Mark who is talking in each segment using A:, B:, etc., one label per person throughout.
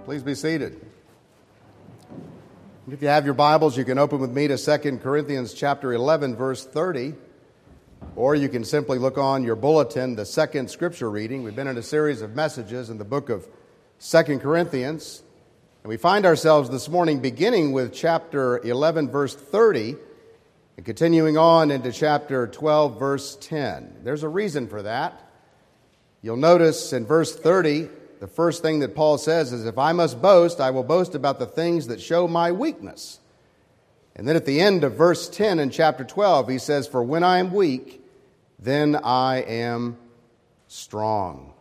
A: Please be seated. If you have your Bibles, you can open with me to 2 Corinthians chapter 11, verse 30, or you can simply look on your bulletin, the second scripture reading. We've been in a series of messages in the book of 2 Corinthians, and we find ourselves this morning beginning with chapter 11, verse 30, and continuing on into chapter 12, verse 10. There's a reason for that. You'll notice in verse 30, the first thing that Paul says is, if I must boast, I will boast about the things that show my weakness. And then at the end of verse 10 in chapter 12, he says, for when I am weak, then I am strong.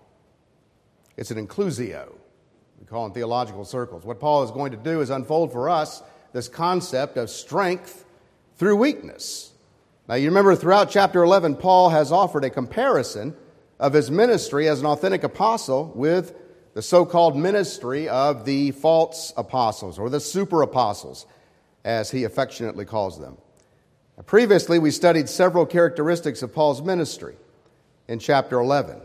A: It's an inclusio, we call it in theological circles. What Paul is going to do is unfold for us this concept of strength through weakness. Now you remember throughout chapter 11, Paul has offered a comparison of his ministry as an authentic apostle with the so-called ministry of the false apostles, or the super apostles, as he affectionately calls them. Now, previously, we studied several characteristics of Paul's ministry in chapter 11.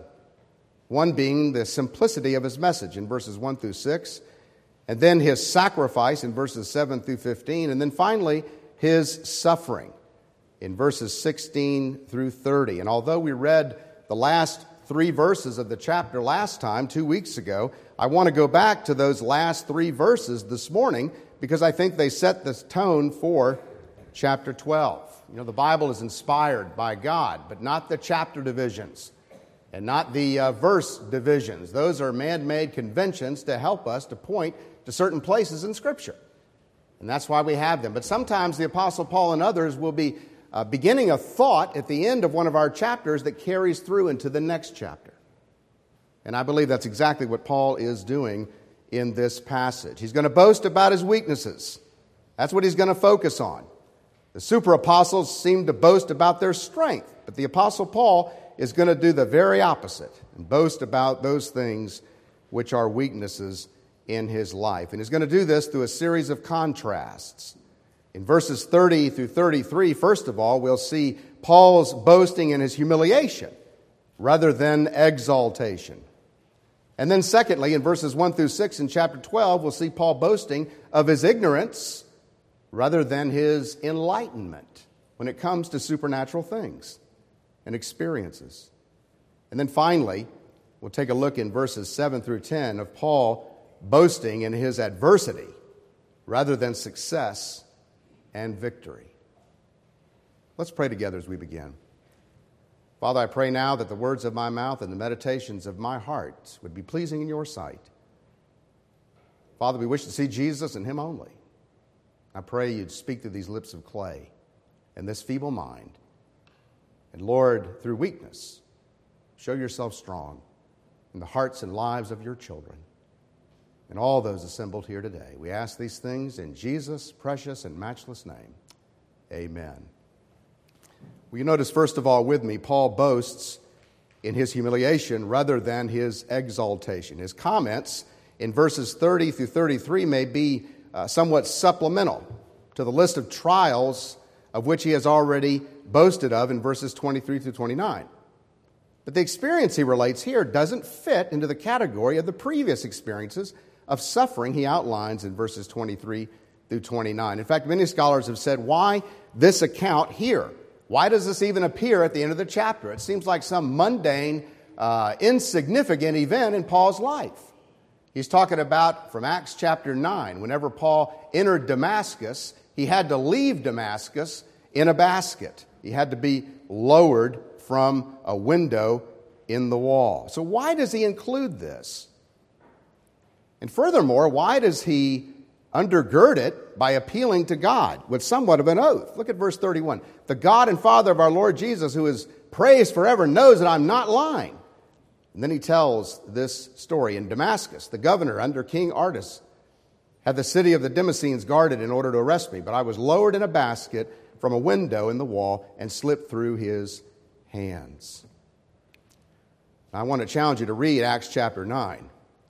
A: One being the simplicity of his message in verses 1 through 6, and then his sacrifice in verses 7 through 15, and then finally his suffering in verses 16 through 30. And although we read the last 3 verses of the chapter last time, 2 weeks ago, I want to go back to those last 3 verses this morning because I think they set the tone for chapter 12. You know, the Bible is inspired by God, but not the chapter divisions and not the verse divisions. Those are man-made conventions to help us to point to certain places in Scripture. And that's why we have them. But sometimes the Apostle Paul and others will be beginning a thought at the end of one of our chapters that carries through into the next chapter. And I believe that's exactly what Paul is doing in this passage. He's going to boast about his weaknesses. That's what he's going to focus on. The super apostles seem to boast about their strength, but the Apostle Paul is going to do the very opposite and boast about those things which are weaknesses in his life. And he's going to do this through a series of contrasts. In verses 30 through 33, first of all, we'll see Paul's boasting in his humiliation rather than exaltation. And then secondly, in verses 1 through 6 in chapter 12, we'll see Paul boasting of his ignorance rather than his enlightenment when it comes to supernatural things and experiences. And then finally, we'll take a look in verses 7 through 10 of Paul boasting in his adversity rather than success and victory. Let's pray together as we begin. Father, I pray now that the words of my mouth and the meditations of my heart would be pleasing in your sight. Father, we wish to see Jesus and him only. I pray you'd speak through these lips of clay and this feeble mind. And Lord, through weakness, show yourself strong in the hearts and lives of your children and all those assembled here today. We ask these things in Jesus' precious and matchless name. Amen. Well, you notice, first of all, with me, Paul boasts in his humiliation rather than his exaltation. His comments in verses 30 through 33 may be somewhat supplemental to the list of trials of which he has already boasted of in verses 23 through 29. But the experience he relates here doesn't fit into the category of the previous experiences of suffering he outlines in verses 23 through 29. In fact, many scholars have said, why this account here? Why does this even appear at the end of the chapter? It seems like some mundane, insignificant event in Paul's life. He's talking about from Acts chapter 9. Whenever Paul entered Damascus, he had to leave Damascus in a basket. He had to be lowered from a window in the wall. So why does he include this? And furthermore, why does he undergird it by appealing to God with somewhat of an oath? Look at verse 31. The God and Father of our Lord Jesus, who is praised forever, knows that I'm not lying. And then he tells this story. In Damascus, the governor under King Artaxerxes had the city of the Damascenes guarded in order to arrest me, but I was lowered in a basket from a window in the wall and slipped through his hands. Now, I want to challenge you to read Acts chapter 9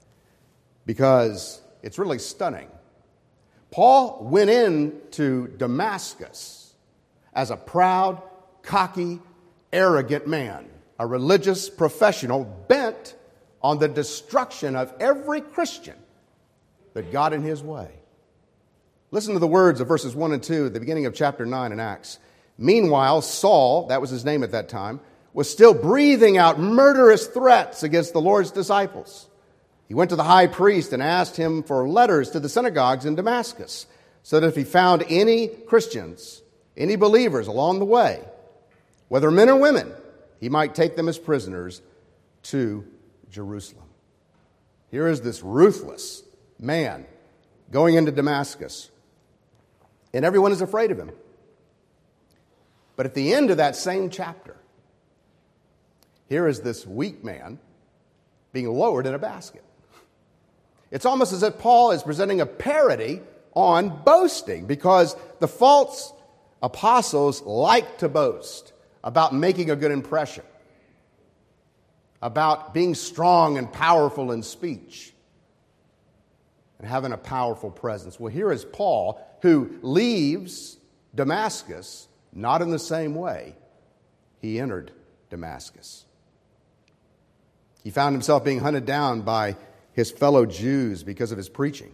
A: because it's really stunning. Paul went into Damascus as a proud, cocky, arrogant man, a religious professional bent on the destruction of every Christian that got in his way. Listen to the words of verses 1 and 2 at the beginning of chapter 9 in Acts. Meanwhile, Saul, that was his name at that time, was still breathing out murderous threats against the Lord's disciples. He went to the high priest and asked him for letters to the synagogues in Damascus, so that if he found any Christians, any believers along the way, whether men or women, he might take them as prisoners to Jerusalem. Here is this ruthless man going into Damascus, and everyone is afraid of him. But at the end of that same chapter, here is this weak man being lowered in a basket. It's almost as if Paul is presenting a parody on boasting, because the false apostles like to boast about making a good impression, about being strong and powerful in speech, and having a powerful presence. Well, here is Paul, who leaves Damascus not in the same way he entered Damascus. He found himself being hunted down by his fellow Jews because of his preaching,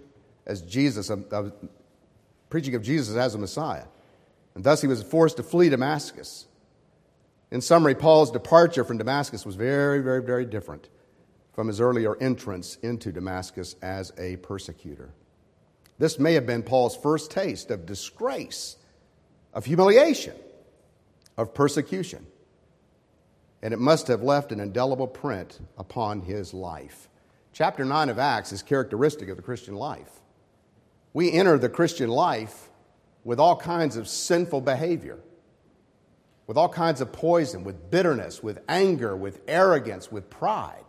A: preaching of Jesus as a Messiah. And thus he was forced to flee Damascus. In summary, Paul's departure from Damascus was very, very, very different from his earlier entrance into Damascus as a persecutor. This may have been Paul's first taste of disgrace, of humiliation, of persecution. And it must have left an indelible print upon his life. Chapter 9 of Acts is characteristic of the Christian life. We enter the Christian life with all kinds of sinful behavior, with all kinds of poison, with bitterness, with anger, with arrogance, with pride.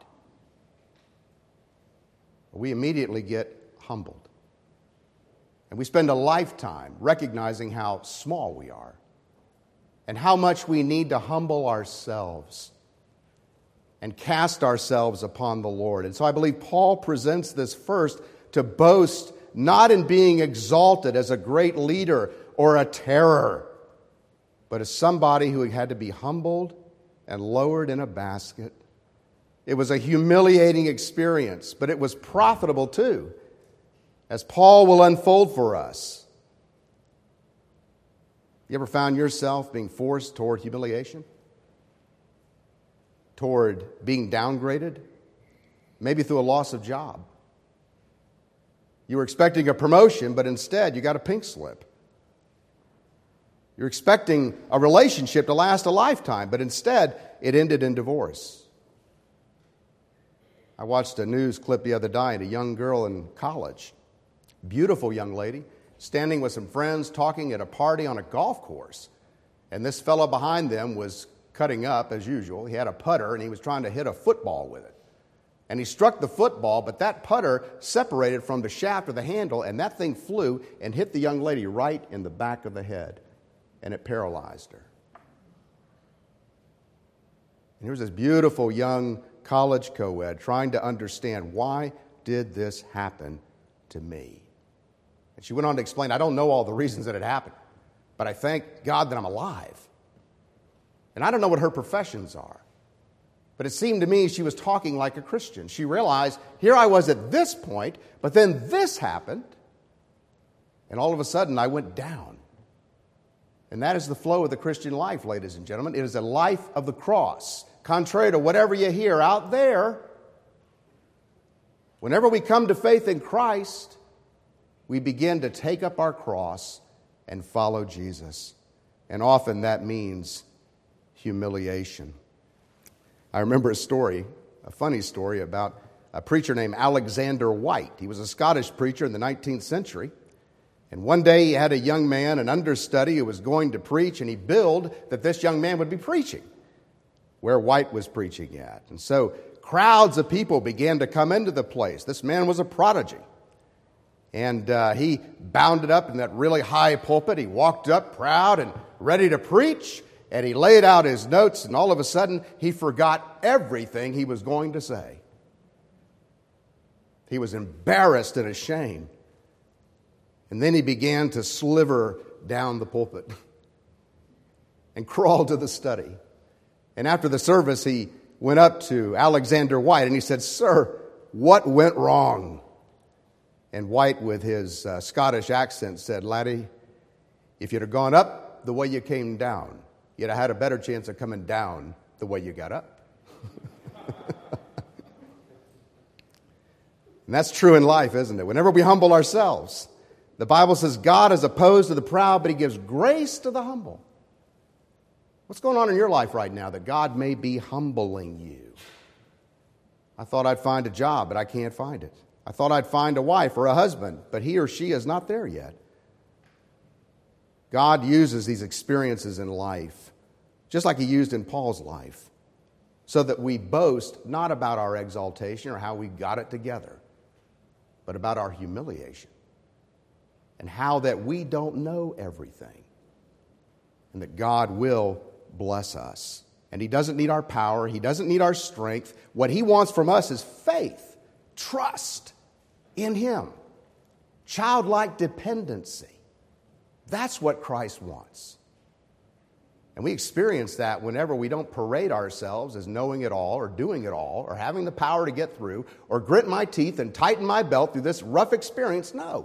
A: We immediately get humbled. And we spend a lifetime recognizing how small we are and how much we need to humble ourselves and cast ourselves upon the Lord. And so I believe Paul presents this first to boast not in being exalted as a great leader or a terror, but as somebody who had to be humbled and lowered in a basket. It was a humiliating experience, but it was profitable too, as Paul will unfold for us. You ever found yourself being forced toward humiliation? Toward being downgraded? Maybe through a loss of job. You were expecting a promotion, but instead you got a pink slip. You're expecting a relationship to last a lifetime, but instead it ended in divorce. I watched a news clip the other night, a young girl in college, beautiful young lady, standing with some friends talking at a party on a golf course. And this fellow behind them was cutting up, as usual. He had a putter, and he was trying to hit a football with it. And he struck the football, but that putter separated from the shaft of the handle, and that thing flew and hit the young lady right in the back of the head, and it paralyzed her. And here's this beautiful young college co-ed trying to understand, why did this happen to me? And she went on to explain, I don't know all the reasons that it happened, but I thank God that I'm alive. And I don't know what her professions are, but it seemed to me she was talking like a Christian. She realized, here I was at this point, but then this happened, and all of a sudden I went down. And that is the flow of the Christian life, ladies and gentlemen. It is a life of the cross. Contrary to whatever you hear out there, whenever we come to faith in Christ, we begin to take up our cross and follow Jesus. And often that means humiliation. I remember a story, a funny story, about a preacher named Alexander White. He was a Scottish preacher in the 19th century. And one day he had a young man, an understudy, who was going to preach, and he billed that this young man would be preaching where White was preaching at. And so crowds of people began to come into the place. This man was a prodigy. And he bounded up in that really high pulpit. He walked up proud and ready to preach. And he laid out his notes, and all of a sudden he forgot everything he was going to say. He was embarrassed and ashamed. And then he began to sliver down the pulpit and crawl to the study. And after the service, he went up to Alexander White and he said, "Sir, what went wrong?" And White, with his Scottish accent, said, "Laddie, if you'd have gone up the way you came down, you'd have had a better chance of coming down the way you got up." And that's true in life, isn't it? Whenever we humble ourselves, the Bible says God is opposed to the proud, but He gives grace to the humble. What's going on in your life right now that God may be humbling you? I thought I'd find a job, but I can't find it. I thought I'd find a wife or a husband, but he or she is not there yet. God uses these experiences in life, just like He used in Paul's life, so that we boast not about our exaltation or how we got it together, but about our humiliation and how that we don't know everything and that God will bless us. And He doesn't need our power. He doesn't need our strength. What He wants from us is faith, trust in Him, childlike dependency. That's what Christ wants. And we experience that whenever we don't parade ourselves as knowing it all or doing it all or having the power to get through or grit my teeth and tighten my belt through this rough experience. No.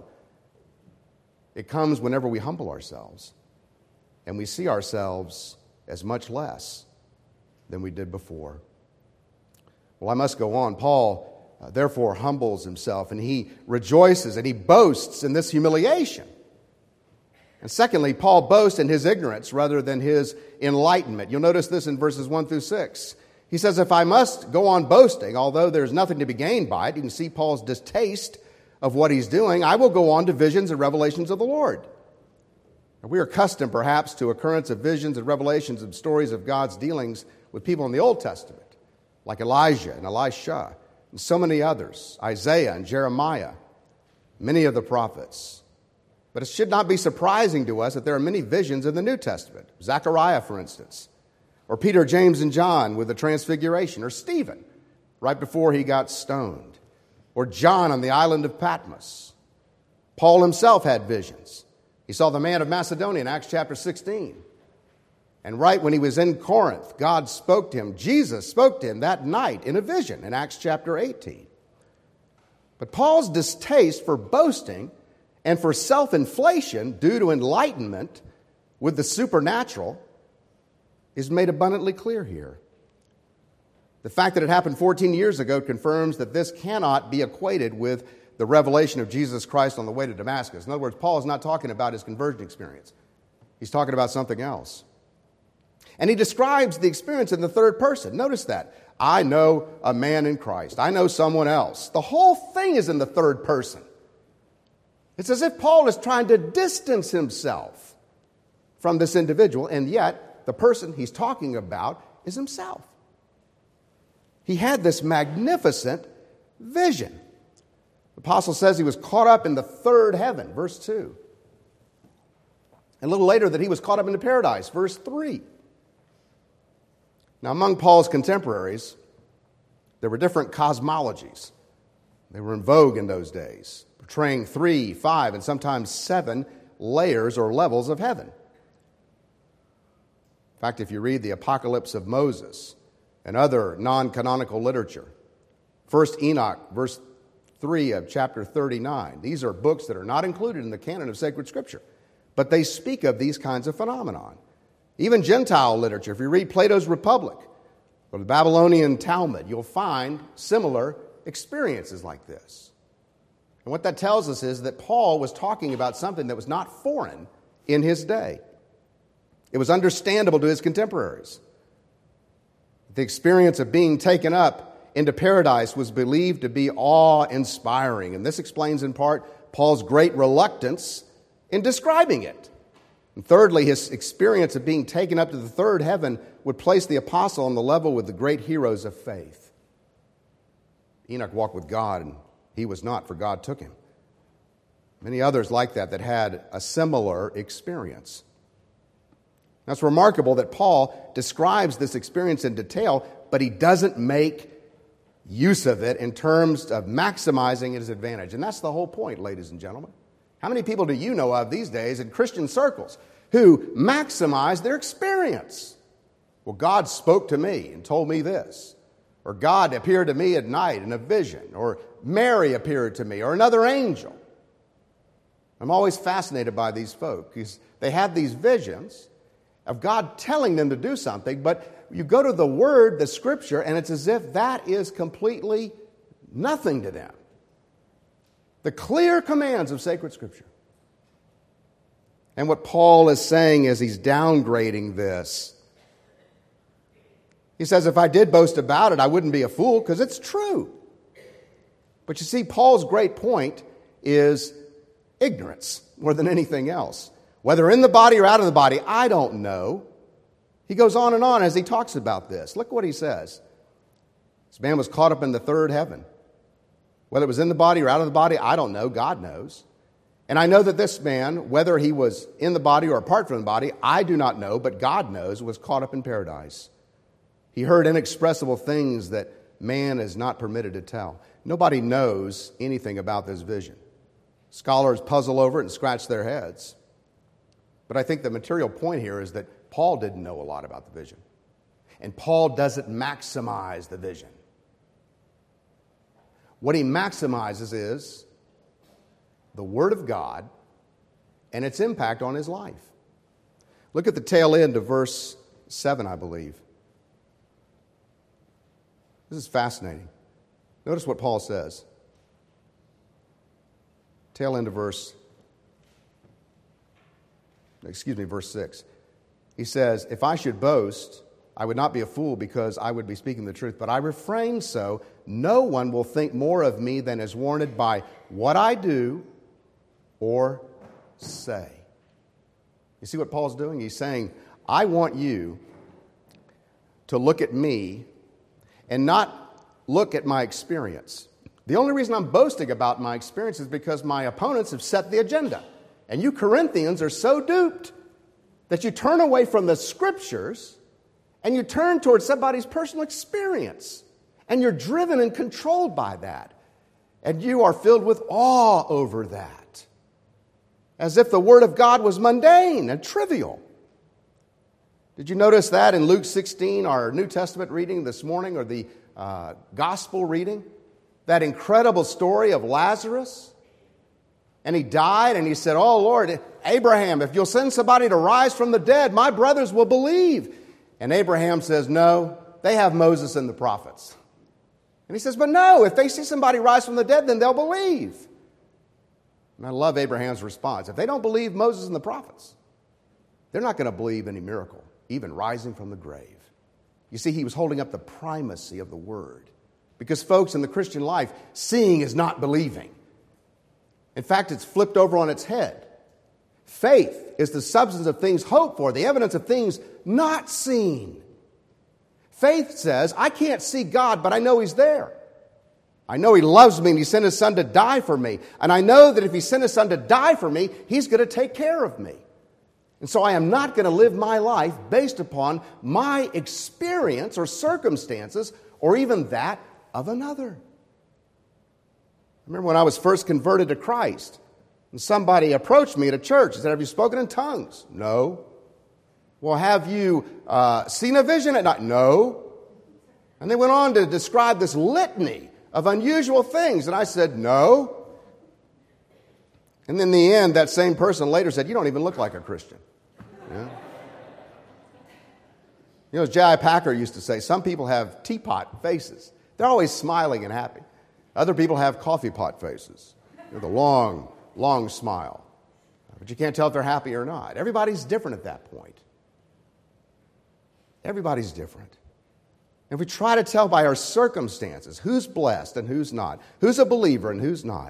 A: It comes whenever we humble ourselves and we see ourselves as much less than we did before. Well, I must go on. Paul, therefore, humbles himself and he rejoices and he boasts in this humiliation. And secondly, Paul boasts in his ignorance rather than his enlightenment. You'll notice this in verses 1 through 6. He says, if I must go on boasting, although there's nothing to be gained by it, you can see Paul's distaste of what he's doing, I will go on to visions and revelations of the Lord. And we are accustomed, perhaps, to occurrence of visions and revelations of stories of God's dealings with people in the Old Testament, like Elijah and Elisha, and so many others, Isaiah and Jeremiah, many of the prophets. But it should not be surprising to us that there are many visions in the New Testament. Zechariah, for instance, or Peter, James, and John with the Transfiguration, or Stephen, right before he got stoned, or John on the island of Patmos. Paul himself had visions. He saw the man of Macedonia in Acts chapter 16. And right when he was in Corinth, God spoke to him. Jesus spoke to him that night in a vision in Acts chapter 18. But Paul's distaste for boasting and for self-inflation due to enlightenment with the supernatural is made abundantly clear here. The fact that it happened 14 years ago confirms that this cannot be equated with the revelation of Jesus Christ on the way to Damascus. In other words, Paul is not talking about his conversion experience. He's talking about something else. And he describes the experience in the third person. Notice that. I know a man in Christ. I know someone else. The whole thing is in the third person. It's as if Paul is trying to distance himself from this individual, and yet the person he's talking about is himself. He had this magnificent vision. The apostle says he was caught up in the third heaven, verse 2. And a little later that he was caught up into paradise, verse 3. Now, among Paul's contemporaries, there were different cosmologies. They were in vogue in those days, portraying 3, 5, and sometimes 7 layers or levels of heaven. In fact, if you read the Apocalypse of Moses and other non-canonical literature, First Enoch, verse 3 of chapter 39, these are books that are not included in the canon of sacred Scripture, but they speak of these kinds of phenomenon. Even Gentile literature, if you read Plato's Republic or the Babylonian Talmud, you'll find similar experiences like this. And what that tells us is that Paul was talking about something that was not foreign in his day. It was understandable to his contemporaries. The experience of being taken up into paradise was believed to be awe-inspiring, and this explains in part Paul's great reluctance in describing it. And thirdly, his experience of being taken up to the third heaven would place the apostle on the level with the great heroes of faith. Enoch walked with God, and he was not, for God took him. Many others like that had a similar experience. Now, it's remarkable that Paul describes this experience in detail, but he doesn't make use of it in terms of maximizing his advantage. And that's the whole point, ladies and gentlemen. How many people do you know of these days in Christian circles who maximize their experience? Well, God spoke to me and told me this. or God appeared to me at night in a vision, or Mary appeared to me, or another angel. I'm always fascinated by these folk because they have these visions of God telling them to do something, but you go to the Word, the Scripture, and it's as if that is completely nothing to them. The clear commands of sacred Scripture. And what Paul is saying is he's downgrading this. He says, if I did boast about it, I wouldn't be a fool, because it's true. But you see, Paul's great point is ignorance more than anything else. Whether in the body or out of the body, I don't know. He goes on and on as he talks about this. Look what he says. This man was caught up in the third heaven. Whether it was in the body or out of the body, I don't know. God knows. And I know that this man, whether he was in the body or apart from the body, I do not know, but God knows, was caught up in paradise. He heard inexpressible things that man is not permitted to tell. Nobody knows anything about this vision. Scholars puzzle over it and scratch their heads. But I think the material point here is that Paul didn't know a lot about the vision. And Paul doesn't maximize the vision. What he maximizes is the Word of God and its impact on his life. Look at the tail end of verse 7, I believe. This is fascinating. Notice what Paul says. Tail end of verse 6. He says, if I should boast, I would not be a fool because I would be speaking the truth, but I refrain so no one will think more of me than is warranted by what I do or say. You see what Paul's doing? He's saying, I want you to look at me and not look at my experience. The only reason I'm boasting about my experience is because my opponents have set the agenda. And you Corinthians are so duped that you turn away from the Scriptures and you turn towards somebody's personal experience. And you're driven and controlled by that. And you are filled with awe over that. As if the Word of God was mundane and trivial. Did you notice that in Luke 16, our New Testament reading this morning, or the Gospel reading? That incredible story of Lazarus. And he died and he said, oh Lord, Abraham, if you'll send somebody to rise from the dead, my brothers will believe. And Abraham says, no, they have Moses and the prophets. And he says, but no, if they see somebody rise from the dead, then they'll believe. And I love Abraham's response. If they don't believe Moses and the prophets, they're not going to believe any miracle, even rising from the grave. You see, he was holding up the primacy of the Word. Because, folks, in the Christian life, seeing is not believing. In fact, it's flipped over on its head. Faith is the substance of things hoped for, the evidence of things not seen. Faith says, I can't see God, but I know He's there. I know He loves me and He sent His Son to die for me. And I know that if He sent His Son to die for me, He's going to take care of me. And so I am not going to live my life based upon my experience or circumstances or even that of another. I remember when I was first converted to Christ, and somebody approached me at a church and said, have you spoken in tongues? No. Well, have you seen a vision at night? No. And they went on to describe this litany of unusual things, and I said, no. And in the end, that same person later said, you don't even look like a Christian. Yeah. You know, as J.I. Packer used to say, some people have teapot faces. They're always smiling and happy. Other people have coffee pot faces with a long, long smile. But you can't tell if they're happy or not. Everybody's different at that point. Everybody's different. And we try to tell by our circumstances who's blessed and who's not, who's a believer and who's not,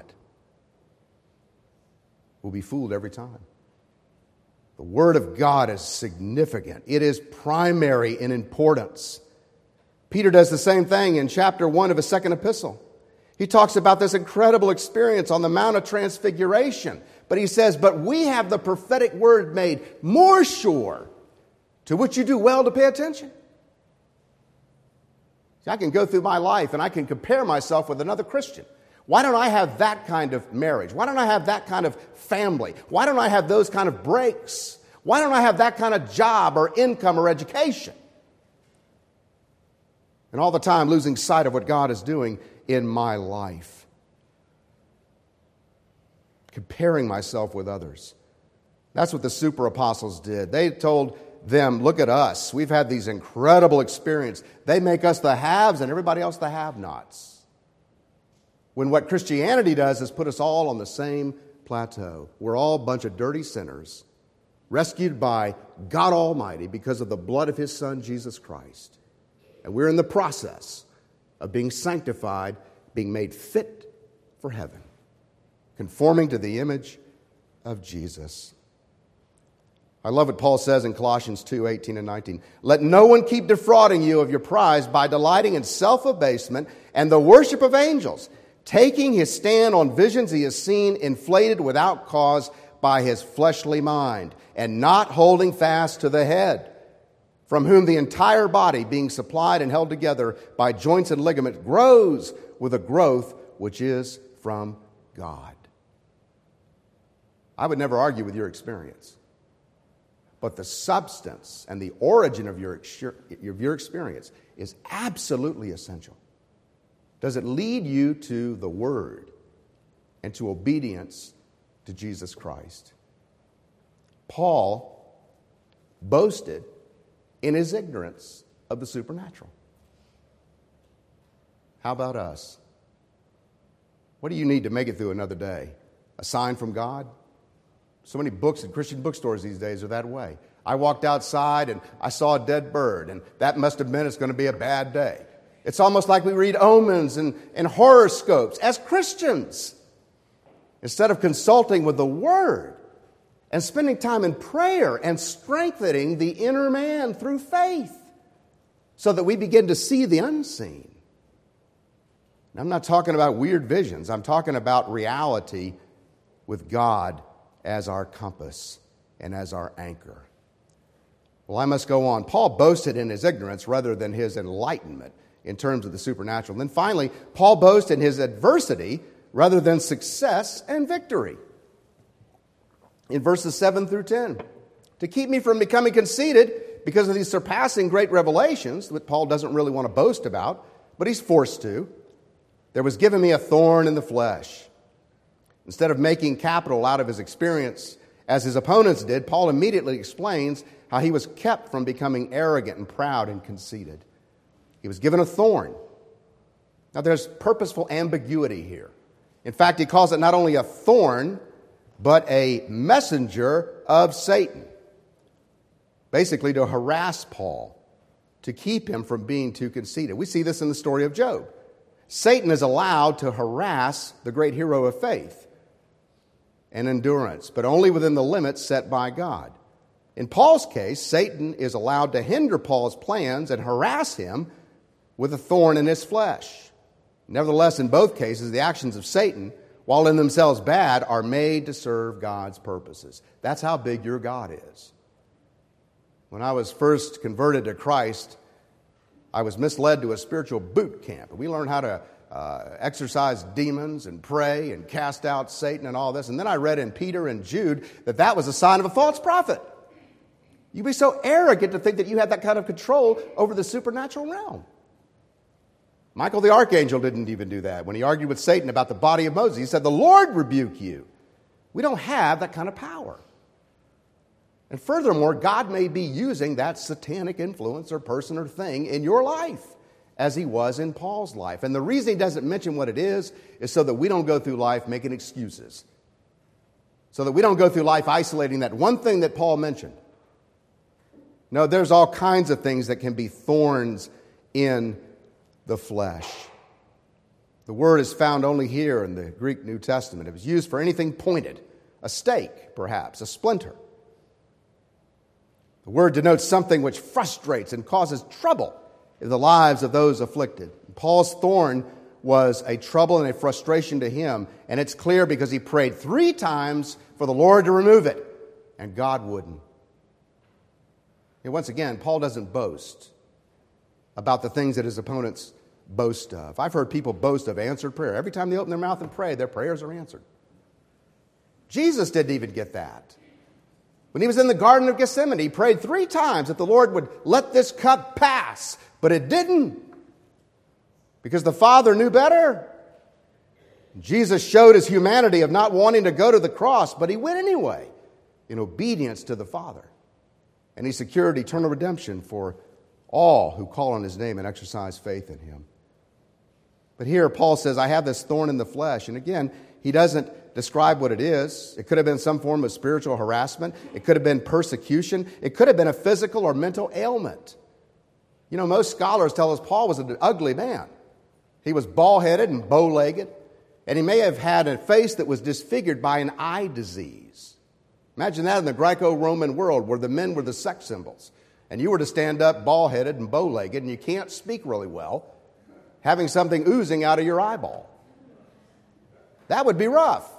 A: we'll be fooled every time. The Word of God is significant. It is primary in importance. Peter does the same thing in chapter 1 of his second epistle. He talks about this incredible experience on the Mount of Transfiguration. But he says, but we have the prophetic word made more sure, to which you do well to pay attention. See, I can go through my life and I can compare myself with another Christian. Why don't I have that kind of marriage? Why don't I have that kind of family? Why don't I have those kind of breaks? Why don't I have that kind of job or income or education? and all the time losing sight of what God is doing in my life. Comparing myself with others. That's what the super apostles did. They told them, look at us. We've had these incredible experiences. They make us the haves and everybody else the have-nots. When what Christianity does is put us all on the same plateau. We're all a bunch of dirty sinners, rescued by God Almighty because of the blood of His Son, Jesus Christ. And we're in the process of being sanctified, being made fit for heaven, conforming to the image of Jesus. I love what Paul says in Colossians 2:18 and 19. Let no one keep defrauding you of your prize by delighting in self-abasement and the worship of angels, taking his stand on visions he has seen, inflated without cause by his fleshly mind, and not holding fast to the head, from whom the entire body, being supplied and held together by joints and ligaments, grows with a growth which is from God. I would never argue with your experience. But the substance and the origin of your experience is absolutely essential. Does it lead you to the Word and to obedience to Jesus Christ? Paul boasted in his ignorance of the supernatural. How about us? What do you need to make it through another day? A sign from God? So many books in Christian bookstores these days are that way. I walked outside and I saw a dead bird, and that must have meant it's going to be a bad day. It's almost like we read omens and horoscopes as Christians instead of consulting with the Word and spending time in prayer and strengthening the inner man through faith so that we begin to see the unseen. And I'm not talking about weird visions. I'm talking about reality with God as our compass and as our anchor. Well, I must go on. Paul boasted in his ignorance rather than his enlightenment in terms of the supernatural. And then finally, Paul boasted in his adversity rather than success and victory. In verses 7 through 10, to keep me from becoming conceited because of these surpassing great revelations that Paul doesn't really want to boast about, but he's forced to, there was given me a thorn in the flesh. Instead of making capital out of his experience as his opponents did, Paul immediately explains how he was kept from becoming arrogant and proud and conceited. He was given a thorn. Now there's purposeful ambiguity here. In fact, he calls it not only a thorn, but a messenger of Satan. Basically to harass Paul, to keep him from being too conceited. We see this in the story of Job. Satan is allowed to harass the great hero of faith and endurance, but only within the limits set by God. In Paul's case, Satan is allowed to hinder Paul's plans and harass him with a thorn in his flesh. Nevertheless, in both cases, the actions of Satan, while in themselves bad, are made to serve God's purposes. That's how big your God is. When I was first converted to Christ, I was misled to a spiritual boot camp. We learned how to exorcise demons and pray and cast out Satan and all this. And then I read in Peter and Jude that was a sign of a false prophet. You'd be so arrogant to think that you had that kind of control over the supernatural realm. Michael the archangel didn't even do that. When he argued with Satan about the body of Moses, he said, "The Lord rebuke you." We don't have that kind of power. And furthermore, God may be using that satanic influence or person or thing in your life, as he was in Paul's life. And the reason he doesn't mention what it is so that we don't go through life making excuses. So that we don't go through life isolating that one thing that Paul mentioned. No, there's all kinds of things that can be thorns in the flesh. The word is found only here in the Greek New Testament. It was used for anything pointed, a stake, perhaps, a splinter. The word denotes something which frustrates and causes trouble in the lives of those afflicted. Paul's thorn was a trouble and a frustration to him, and it's clear because he prayed 3 times for the Lord to remove it, and God wouldn't. And once again, Paul doesn't boast about the things that his opponents boast of. I've heard people boast of answered prayer. Every time they open their mouth and pray, their prayers are answered. Jesus didn't even get that. When he was in the Garden of Gethsemane, he prayed 3 times that the Lord would let this cup pass, but it didn't. because the Father knew better. Jesus showed his humanity of not wanting to go to the cross, but he went anyway in obedience to the Father. And he secured eternal redemption for all who call on his name and exercise faith in him. But here Paul says, I have this thorn in the flesh. And again, he doesn't describe what it is. It could have been some form of spiritual harassment. It could have been persecution. It could have been a physical or mental ailment. You know, most scholars tell us Paul was an ugly man. He was bald-headed and bow-legged. And he may have had a face that was disfigured by an eye disease. Imagine that in the Greco-Roman world where the men were the sex symbols. And you were to stand up bald-headed and bow-legged and you can't speak really well, having something oozing out of your eyeball. That would be rough.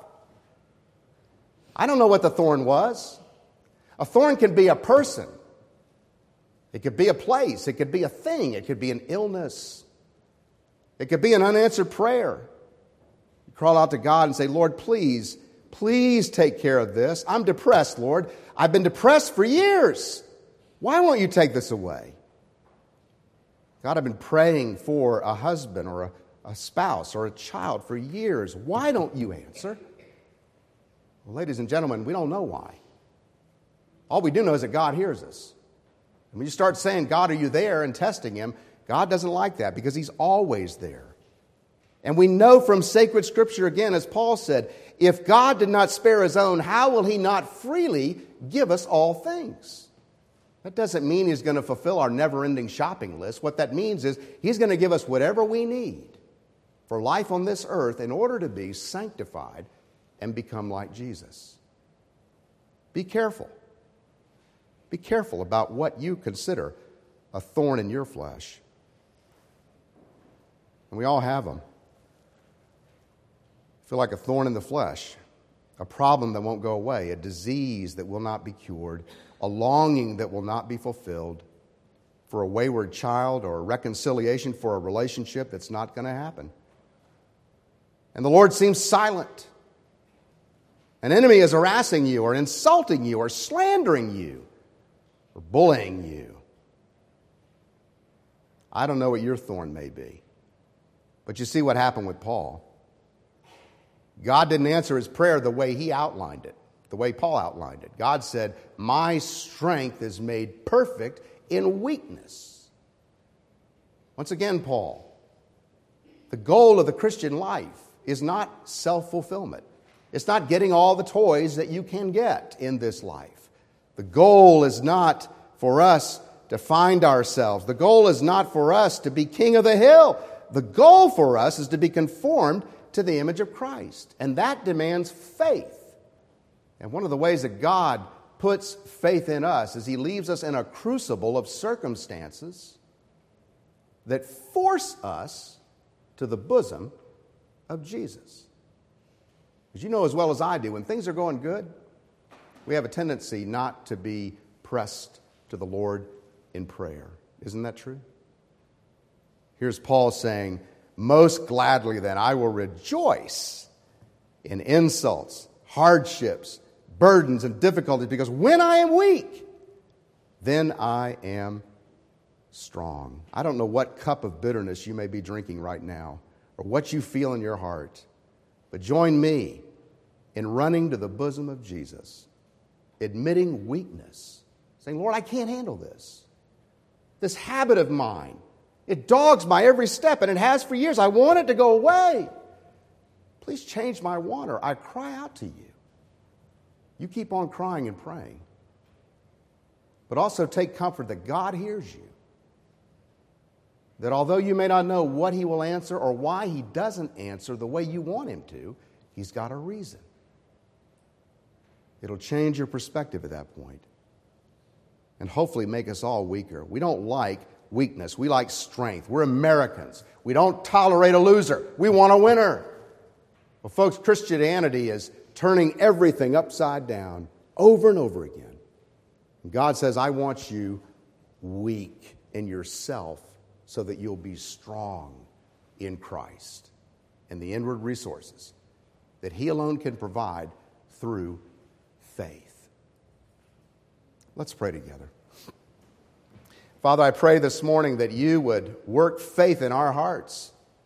A: I don't know what the thorn was. A thorn can be a person. It could be a place. It could be a thing. It could be an illness. It could be an unanswered prayer. Crawl out to God and say, Lord, please take care of this. I'm depressed, Lord. I've been depressed for years. Why won't you take this away? God, I've been praying for a husband or a spouse or a child for years. Why don't you answer? Well, ladies and gentlemen, we don't know why. All we do know is that God hears us. And when you start saying, God, are you there, and testing him, God doesn't like that because he's always there. And we know from sacred scripture again, as Paul said, if God did not spare his own, how will he not freely give us all things? That doesn't mean he's going to fulfill our never-ending shopping list. What that means is he's going to give us whatever we need for life on this earth in order to be sanctified and become like Jesus. Be careful. Be careful about what you consider a thorn in your flesh. And we all have them. Feel like a thorn in the flesh, a problem that won't go away, a disease that will not be cured, a longing that will not be fulfilled for a wayward child or a reconciliation for a relationship that's not going to happen. And the Lord seems silent. An enemy is harassing you or insulting you or slandering you or bullying you. I don't know what your thorn may be, but you see what happened with Paul. God didn't answer his prayer the way he outlined it, the way Paul outlined it. God said, my strength is made perfect in weakness. Once again, Paul, the goal of the Christian life is not self-fulfillment. It's not getting all the toys that you can get in this life. The goal is not for us to find ourselves. The goal is not for us to be king of the hill. The goal for us is to be conformed to the image of Christ. And that demands faith. And one of the ways that God puts faith in us is he leaves us in a crucible of circumstances that force us to the bosom of Jesus. As you know as well as I do, when things are going good, we have a tendency not to be pressed to the Lord in prayer. Isn't that true? Here's Paul saying, most gladly then I will rejoice in insults, hardships, burdens, and difficulties, because when I am weak, then I am strong. I don't know what cup of bitterness you may be drinking right now or what you feel in your heart, but join me in running to the bosom of Jesus, admitting weakness, saying, Lord, I can't handle this. This habit of mine, it dogs my every step, and it has for years. I want it to go away. Please change my water. I cry out to you. You keep on crying and praying. But also take comfort that God hears you. That although you may not know what he will answer or why he doesn't answer the way you want him to, he's got a reason. It'll change your perspective at that point and hopefully make us all weaker. We don't like weakness. We like strength. We're Americans. We don't tolerate a loser. We want a winner. Well, folks, Christianity is turning everything upside down over and over again. And God says, I want you weak in yourself so that you'll be strong in Christ and the inward resources that he alone can provide through faith. Let's pray together. Father, I pray this morning that you would work faith in our hearts.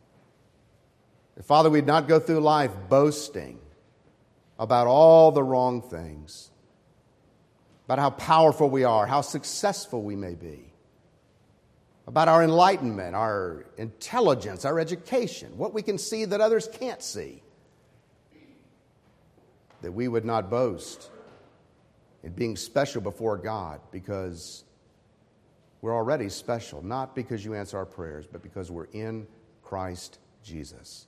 A: Father, we'd not go through life boasting about all the wrong things, about how powerful we are, how successful we may be, about our enlightenment, our intelligence, our education, what we can see that others can't see, that we would not boast in being special before God because we're already special, not because you answer our prayers, but because we're in Christ Jesus.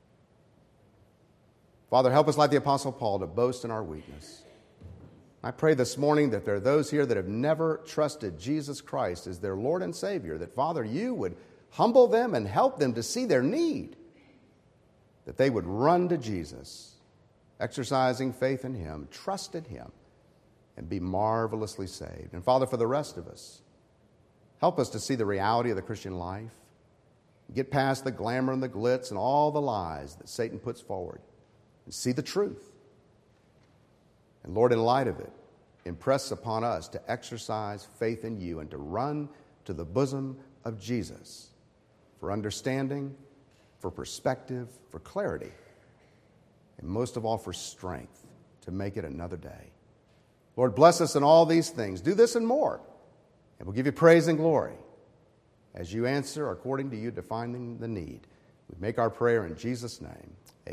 A: Father, help us like the Apostle Paul to boast in our weakness. I pray this morning that there are those here that have never trusted Jesus Christ as their Lord and Savior, that, Father, you would humble them and help them to see their need, that they would run to Jesus, exercising faith in Him, trust in Him, and be marvelously saved. And, Father, for the rest of us, help us to see the reality of the Christian life, get past the glamour and the glitz and all the lies that Satan puts forward, and see the truth. And Lord, in light of it, impress upon us to exercise faith in you and to run to the bosom of Jesus for understanding, for perspective, for clarity, and most of all for strength to make it another day. Lord, bless us in all these things. Do this and more, and we'll give you praise and glory as you answer according to you defining the need. We make our prayer in Jesus' name. Amen.